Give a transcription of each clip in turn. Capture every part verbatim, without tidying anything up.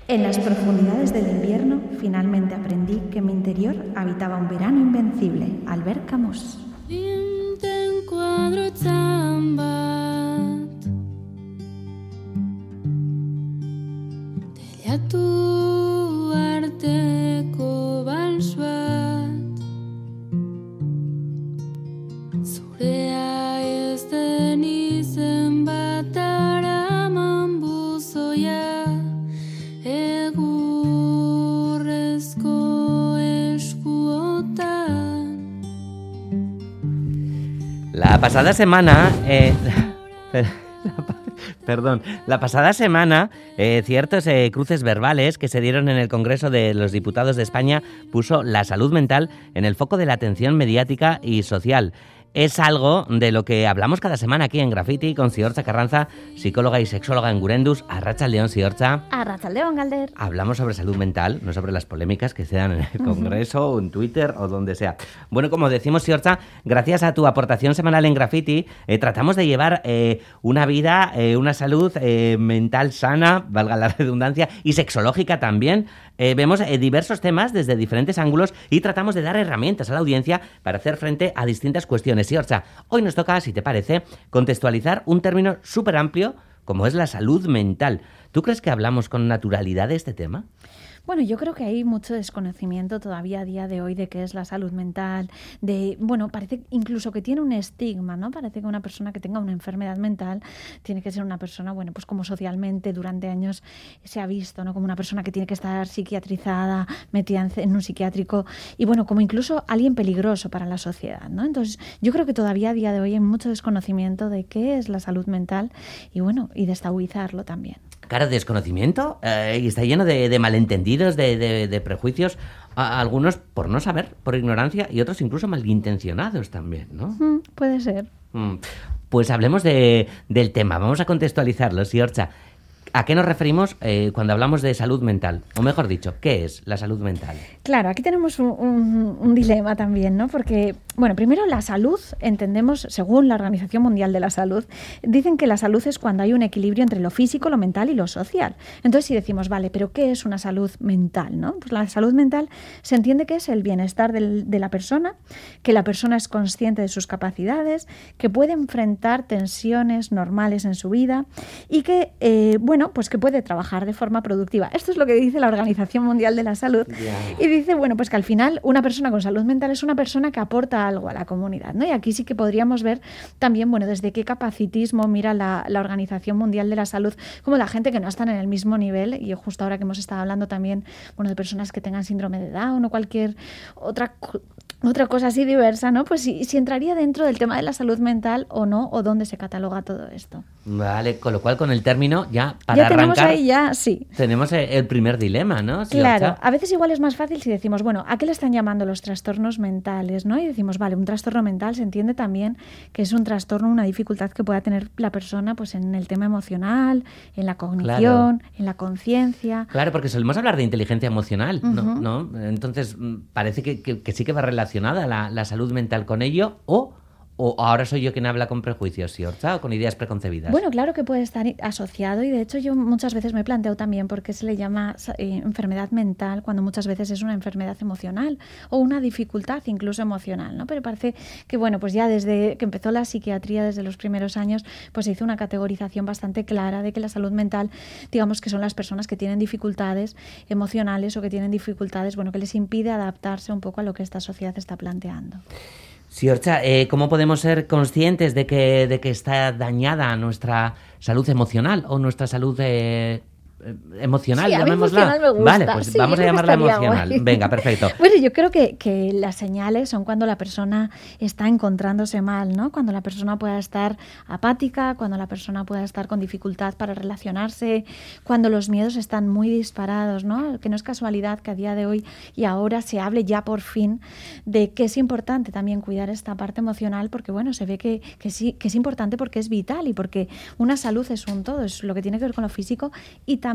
En las profundidades del invierno, finalmente aprendí que en mi interior habitaba un verano invencible. Albert Camus. La pasada semana... Eh, perdón, la pasada semana eh, ciertos eh, cruces verbales que se dieron en el Congreso de los Diputados de España puso la salud mental en el foco de la atención mediática y social. Es algo de lo que hablamos cada semana aquí en Graffiti con Ziortza Carranza, psicóloga y sexóloga en Gurendus. Arratsaldeon, Ziortza. Arratsaldeon, Galder. Hablamos sobre salud mental, no sobre las polémicas que se dan en el Congreso, uh-huh. o en Twitter o donde sea. Bueno, como decimos, Ziortza, gracias a tu aportación semanal en Graffiti, eh, tratamos de llevar eh, una vida, eh, una salud eh, mental sana, valga la redundancia, y sexológica también. Eh, vemos eh, diversos temas desde diferentes ángulos y tratamos de dar herramientas a la audiencia para hacer frente a distintas cuestiones. Ziortza, hoy nos toca, si te parece, contextualizar un término súper amplio como es la salud mental. ¿Tú crees que hablamos con naturalidad de este tema? Bueno, yo creo que hay mucho desconocimiento todavía a día de hoy de qué es la salud mental, de, bueno, parece incluso que tiene un estigma, ¿no? Parece que una persona que tenga una enfermedad mental tiene que ser una persona, bueno, pues como socialmente durante años se ha visto, ¿no? Como una persona que tiene que estar psiquiatrizada, metida en un psiquiátrico y, bueno, como incluso alguien peligroso para la sociedad, ¿no? Entonces, yo creo que todavía a día de hoy hay mucho desconocimiento de qué es la salud mental y, bueno, y de estabilizarlo también. Claro, desconocimiento eh, y está lleno de, de malentendidos, de, de, de prejuicios, a, algunos por no saber, por ignorancia y otros incluso malintencionados también, ¿no? Mm, puede ser. Mm. Pues hablemos de, del tema, vamos a contextualizarlo, Ziortza. ¿A qué nos referimos eh, cuando hablamos de salud mental? O mejor dicho, ¿qué es la salud mental? Claro, aquí tenemos un, un, un dilema también, ¿no? Porque, bueno, primero la salud, entendemos, según la Organización Mundial de la Salud, dicen que la salud es cuando hay un equilibrio entre lo físico, lo mental y lo social. Entonces, si decimos, vale, ¿pero qué es una salud mental, no? Pues la salud mental se entiende que es el bienestar del, de la persona, que la persona es consciente de sus capacidades, que puede enfrentar tensiones normales en su vida y que, eh, bueno, pues que puede trabajar de forma productiva. Esto es lo que dice la Organización Mundial de la Salud. Yeah. Y dice, bueno, pues que al final una persona con salud mental es una persona que aporta algo a la comunidad, ¿no? Y aquí sí que podríamos ver también, bueno, desde qué capacitismo mira la, la Organización Mundial de la Salud, como la gente que no están en el mismo nivel, y justo ahora que hemos estado hablando también, bueno, de personas que tengan síndrome de Down o cualquier otra otra cosa así diversa, ¿no? Pues si, si entraría dentro del tema de la salud mental o no, o dónde se cataloga todo esto. Vale, con lo cual con el término ya para ya tenemos arrancar, ahí ya, sí. Tenemos el primer dilema, ¿no? Si claro, a veces igual es más fácil si decimos, bueno, ¿a qué le están llamando los trastornos mentales, no? Y decimos, vale, un trastorno mental se entiende también que es un trastorno, una dificultad que pueda tener la persona pues en el tema emocional, en la cognición, claro. en la conciencia. Claro, porque solemos hablar de inteligencia emocional, uh-huh. ¿no? ¿no? Entonces, parece que, que, que sí que va relacionada la, la salud mental con ello, o... ¿O ahora soy yo quien habla con prejuicios, Ziortza, o con ideas preconcebidas? Bueno, claro que puede estar asociado y de hecho yo muchas veces me he planteado también por qué se le llama eh, enfermedad mental cuando muchas veces es una enfermedad emocional o una dificultad incluso emocional, ¿no? Pero parece que, bueno, pues ya desde que empezó la psiquiatría, desde los primeros años, pues se hizo una categorización bastante clara de que la salud mental, digamos que son las personas que tienen dificultades emocionales o que tienen dificultades, bueno, que les impide adaptarse un poco a lo que esta sociedad está planteando. Ziortza, eh, ¿cómo podemos ser conscientes de que, de que está dañada nuestra salud emocional o nuestra salud eh, emocional, sí, llamémosla? Emocional me gusta. Vale, pues sí, vamos a llamarla emocional. Guay. Venga, perfecto. Bueno, yo creo que, que las señales son cuando la persona está encontrándose mal, ¿no? Cuando la persona pueda estar apática, cuando la persona pueda estar con dificultad para relacionarse, cuando los miedos están muy disparados, ¿no? Que no es casualidad que a día de hoy y ahora se hable ya por fin de que es importante también cuidar esta parte emocional, porque bueno, se ve que, que sí, que es importante porque es vital y porque una salud es un todo, es lo que tiene que ver con lo físico y también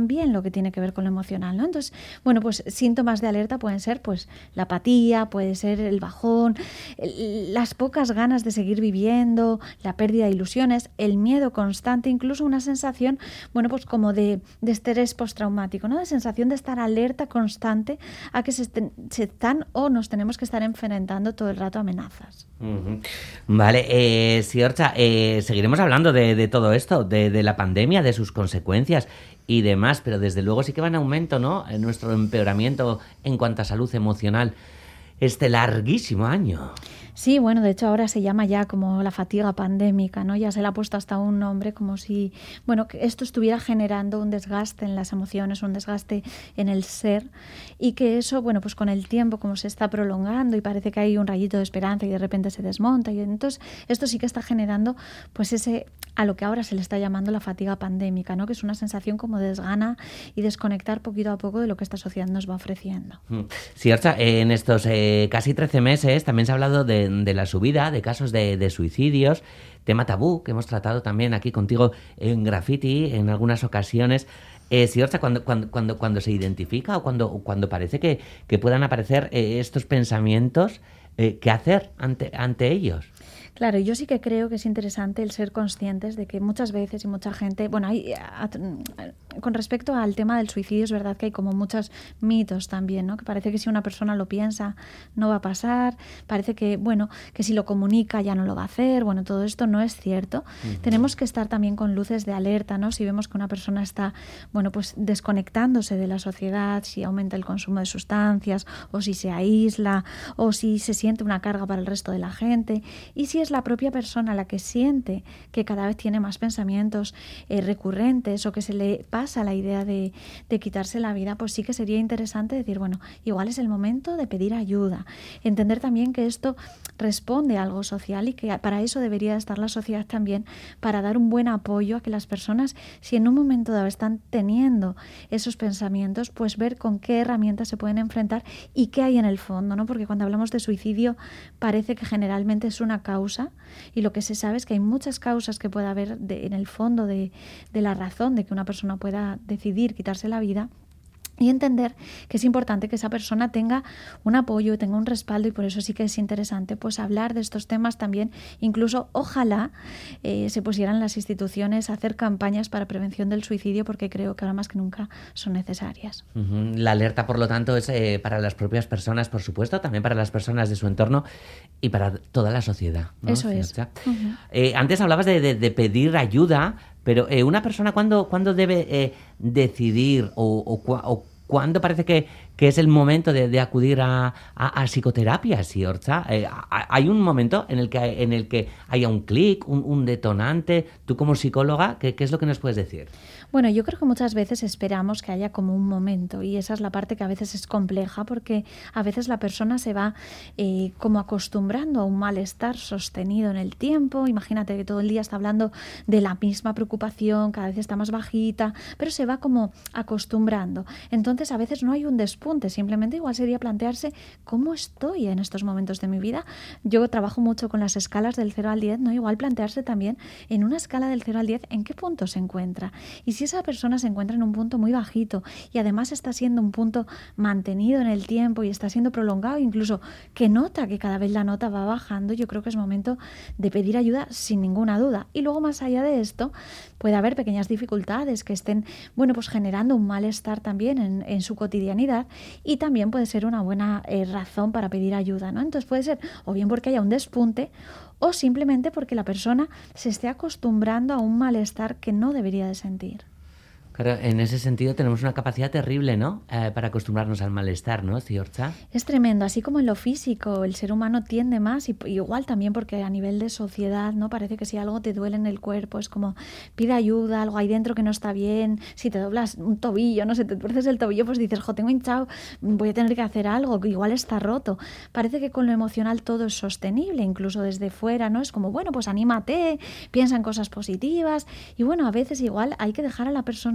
también lo que tiene que ver con lo emocional, ¿no? Entonces, bueno, pues síntomas de alerta pueden ser pues la apatía, puede ser el bajón, el, las pocas ganas de seguir viviendo, la pérdida de ilusiones, el miedo constante, incluso una sensación, bueno, pues como de, de estrés postraumático, ¿no? De sensación de estar alerta constante a que se, estén, se están o nos tenemos que estar enfrentando todo el rato a amenazas. Uh-huh. Vale, eh, Siorcha, eh, seguiremos hablando de, de todo esto, de, de la pandemia, de sus consecuencias y demás, pero desde luego sí que va en aumento, ¿no? En nuestro empeoramiento en cuanto a salud emocional este larguísimo año. Sí, bueno, de hecho ahora se llama ya como la fatiga pandémica, ¿no? Ya se le ha puesto hasta un nombre como si, bueno, que esto estuviera generando un desgaste en las emociones, un desgaste en el ser y que eso, bueno, pues con el tiempo como se está prolongando y parece que hay un rayito de esperanza y de repente se desmonta y entonces esto sí que está generando pues ese, a lo que ahora se le está llamando la fatiga pandémica, ¿no? Que es una sensación como de desgana y desconectar poquito a poco de lo que esta sociedad nos va ofreciendo. Sí, Orcha, en estos eh, casi trece meses también se ha hablado de de la subida de casos de, de suicidios, tema tabú que hemos tratado también aquí contigo en Graffiti en algunas ocasiones. Eh, Siorcha, cuando, cuando, cuando, cuando se identifica o cuando, cuando parece que, que puedan aparecer eh, estos pensamientos, eh, ¿qué hacer ante, ante ellos? Claro, yo sí que creo que es interesante el ser conscientes de que muchas veces y mucha gente, bueno, hay, a, a, con respecto al tema del suicidio es verdad que hay como muchos mitos también, ¿no? Que parece que si una persona lo piensa no va a pasar, parece que, bueno, que si lo comunica ya no lo va a hacer, bueno, todo esto no es cierto. Uh-huh. Tenemos que estar también con luces de alerta, ¿no? Si vemos que una persona está, bueno, pues desconectándose de la sociedad, si aumenta el consumo de sustancias o si se aísla o si se siente una carga para el resto de la gente y si es la propia persona la que siente que cada vez tiene más pensamientos eh, recurrentes o que se le pasa la idea de, de quitarse la vida, pues sí que sería interesante decir, bueno, igual es el momento de pedir ayuda. Entender también que esto responde a algo social y que para eso debería estar la sociedad también, para dar un buen apoyo a que las personas, si en un momento dado están teniendo esos pensamientos, pues ver con qué herramientas se pueden enfrentar y qué hay en el fondo, ¿no? Porque cuando hablamos de suicidio parece que generalmente es una causa y lo que se sabe es que hay muchas causas que puede haber de, en el fondo de, de la razón de que una persona pueda decidir quitarse la vida. Y entender que es importante que esa persona tenga un apoyo, tenga un respaldo y por eso sí que es interesante pues hablar de estos temas también. Incluso ojalá eh, se pusieran las instituciones a hacer campañas para prevención del suicidio porque creo que ahora más que nunca son necesarias. Uh-huh. La alerta, por lo tanto, es eh, para las propias personas, por supuesto, también para las personas de su entorno y para toda la sociedad, ¿no? Eso es. Uh-huh. Eh, antes hablabas de, de, de pedir ayuda, pero eh, una persona ¿cuándo, cuándo debe eh, decidir o, o, o cuándo parece que, que es el momento de, de acudir a, a, a psicoterapia, Siorcha? Eh, ¿Hay un momento en el que, en el que haya un clic, un, un detonante? Tú como psicóloga, ¿qué, ¿qué es lo que nos puedes decir? Bueno, yo creo que muchas veces esperamos que haya como un momento y esa es la parte que a veces es compleja porque a veces la persona se va eh, como acostumbrando a un malestar sostenido en el tiempo. Imagínate que todo el día está hablando de la misma preocupación, cada vez está más bajita, pero se va como acostumbrando. Entonces a veces no hay un despunte, simplemente igual sería plantearse cómo estoy en estos momentos de mi vida. Yo trabajo mucho con las escalas del cero al diez, ¿no? Igual plantearse también en una escala del cero al diez en qué punto se encuentra. Y si esa persona se encuentra en un punto muy bajito y además está siendo un punto mantenido en el tiempo y está siendo prolongado, incluso que nota que cada vez la nota va bajando, yo creo que es momento de pedir ayuda sin ninguna duda. Y luego más allá de esto puede haber pequeñas dificultades que estén, bueno, pues generando un malestar también en, en su cotidianidad y también puede ser una buena eh, razón para pedir ayuda, ¿no? Entonces puede ser o bien porque haya un despunte o simplemente porque la persona se esté acostumbrando a un malestar que no debería de sentir. Claro, en ese sentido tenemos una capacidad terrible, ¿no? Eh, para acostumbrarnos al malestar, ¿no, Siorcha? Es tremendo, así como en lo físico, el ser humano tiende más, y igual también porque a nivel de sociedad, ¿no? Parece que si algo te duele en el cuerpo es como pide ayuda, algo ahí dentro que no está bien, si te doblas un tobillo, no sé, te tuerces el tobillo, pues dices, jo, tengo hinchado, voy a tener que hacer algo, que igual está roto. Parece que con lo emocional todo es sostenible, incluso desde fuera, ¿no? Es como, bueno, pues anímate, piensa en cosas positivas, y bueno, a veces igual hay que dejar a la persona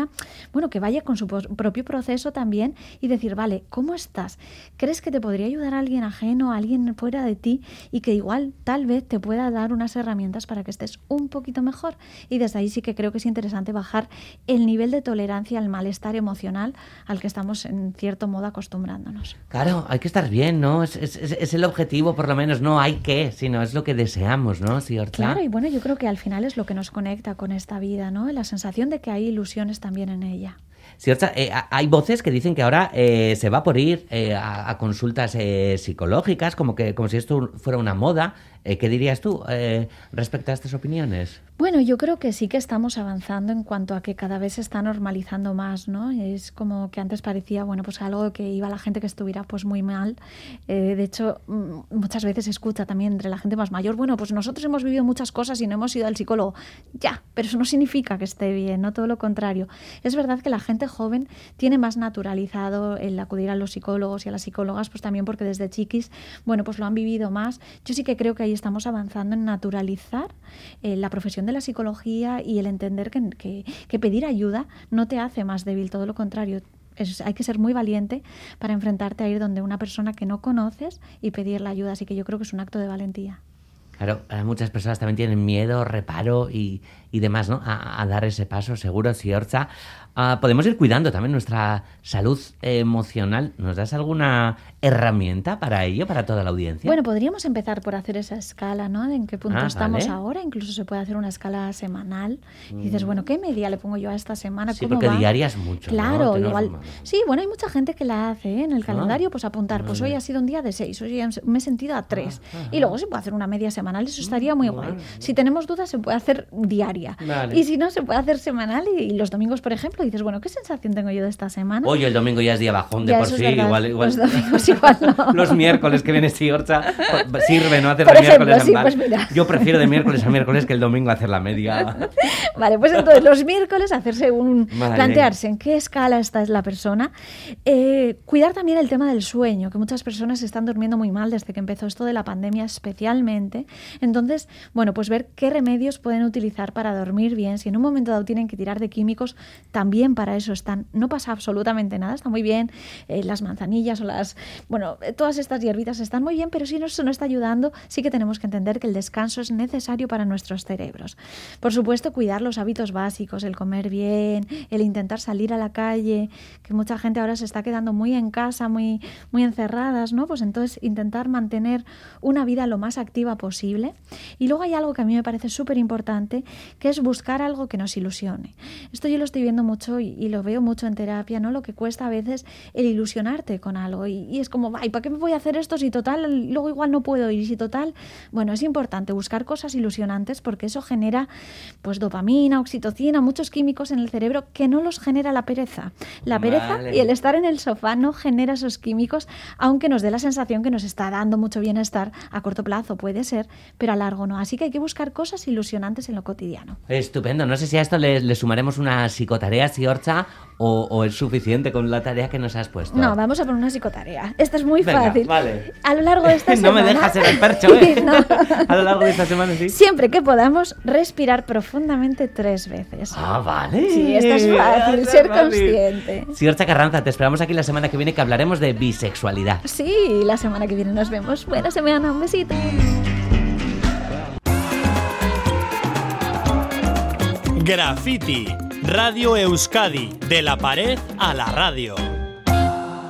persona, bueno, que vaya con su propio proceso también y decir, vale, ¿cómo estás? ¿Crees que te podría ayudar a alguien ajeno, a alguien fuera de ti y que igual tal vez te pueda dar unas herramientas para que estés un poquito mejor? Y desde ahí sí que creo que es interesante bajar el nivel de tolerancia al malestar emocional al que estamos en cierto modo acostumbrándonos. Claro, hay que estar bien, ¿no? Es, es, es el objetivo, por lo menos, no hay que, sino es lo que deseamos, ¿no, Siortza? Claro, y bueno, yo creo que al final es lo que nos conecta con esta vida, ¿no? La sensación de que hay ilusiones también en ella. Siortza, eh, hay voces que dicen que ahora eh, se va por ir eh, a, a consultas eh, psicológicas, como que como si esto fuera una moda. Eh, ¿Qué dirías tú eh, respecto a estas opiniones? Bueno, yo creo que sí que estamos avanzando en cuanto a que cada vez se está normalizando más, ¿no? Es como que antes parecía, bueno, pues algo que iba a la gente que estuviera pues muy mal. Eh, de hecho, muchas veces se escucha también entre la gente más mayor, bueno, pues nosotros hemos vivido muchas cosas y no hemos ido al psicólogo. Ya, pero eso no significa que esté bien, ¿no? Todo lo contrario. Es verdad que la gente joven tiene más naturalizado el acudir a los psicólogos y a las psicólogas, pues también porque desde chiquis, bueno, pues lo han vivido más. Yo sí que creo que ahí estamos avanzando en naturalizar eh, la profesión de la psicología y el entender que, que, que pedir ayuda no te hace más débil, todo lo contrario. Es, hay que ser muy valiente para enfrentarte a ir donde una persona que no conoces y pedir la ayuda, así que yo creo que es un acto de valentía. Claro, muchas personas también tienen miedo, reparo y, y demás, ¿no? A, a dar ese paso, seguro, Siortza. Uh, podemos ir cuidando también nuestra salud emocional. ¿Nos das alguna herramienta para ello, para toda la audiencia? Bueno, podríamos empezar por hacer esa escala, ¿no? De en qué punto ah, estamos vale. ahora. Incluso se puede hacer una escala semanal. Y dices, bueno, ¿qué media le pongo yo a esta semana? Sí, ¿Cómo porque va? diarias mucho, Claro, ¿no? igual. Tenemos... Sí, bueno, hay mucha gente que la hace, ¿eh? En el calendario, pues apuntar, pues hoy ha sido un día de seis, hoy me he sentido a tres. Ah, y luego se puede hacer una media semanal, eso estaría muy guay. Vale. Si tenemos dudas, se puede hacer diaria. Vale. Y si no, se puede hacer semanal. Y, y los domingos, por ejemplo, dices, bueno, ¿qué sensación tengo yo de esta semana? Oye, el domingo ya es día bajón de ya, por sí. Igual, igual... Los domingos igual no. Los miércoles que viene Siortza sirve, ¿no? Hacer por de ejemplo, miércoles sí, a pues mira. Yo prefiero de miércoles a miércoles que el domingo hacer la media. Vale, pues entonces los miércoles hacerse un... Vale. Plantearse en qué escala está la persona. Eh, cuidar también el tema del sueño, que muchas personas están durmiendo muy mal desde que empezó esto de la pandemia especialmente. Entonces, bueno, pues ver qué remedios pueden utilizar para dormir bien. Si en un momento dado tienen que tirar de químicos, también para eso están. No pasa absolutamente nada, está muy bien. Eh, las manzanillas o las... Bueno, todas estas hierbitas están muy bien, pero si eso no está ayudando, sí que tenemos que entender que el descanso es necesario para nuestros cerebros. Por supuesto, cuidar los hábitos básicos, el comer bien, el intentar salir a la calle, que mucha gente ahora se está quedando muy en casa, muy, muy encerradas, ¿no? Pues entonces intentar mantener una vida lo más activa posible. Y luego hay algo que a mí me parece súper importante, que es buscar algo que nos ilusione. Esto yo lo estoy viendo mucho y, y lo veo mucho en terapia, ¿no? Lo que cuesta a veces el ilusionarte con algo. Y, y es como, ay, ¿para qué me voy a hacer esto si total, luego igual no puedo ir? Y si total, bueno, es importante buscar cosas ilusionantes porque eso genera pues dopamina, oxitocina, muchos químicos en el cerebro que no los genera la pereza. La pereza Vale. y el estar en el sofá no genera esos químicos, aunque nos dé la sensación que nos está dando mucho bienestar a corto plazo, puede ser, pero a largo no. Así que hay que buscar cosas ilusionantes en lo cotidiano. Estupendo. No sé si a esto le, le sumaremos una psicotarea, Siortza, o, o es suficiente con la tarea que nos has puesto. No, vamos a poner una psicotarea. Esta es muy Venga, fácil. Vale. A lo largo de esta no semana... me dejas ser el percho, ¿eh? No. A lo largo de esta semana, sí. Siempre que podamos, respirar profundamente tres veces. Ah, vale. Sí, esto es fácil, Esto ser es fácil. consciente. Siortza Carranza, te esperamos aquí la semana que viene que hablaremos de bisexualidad. Sí, la semana que viene nos vemos. Buena semana, un besito. Graffiti, Radio Euskadi, de la pared a la radio.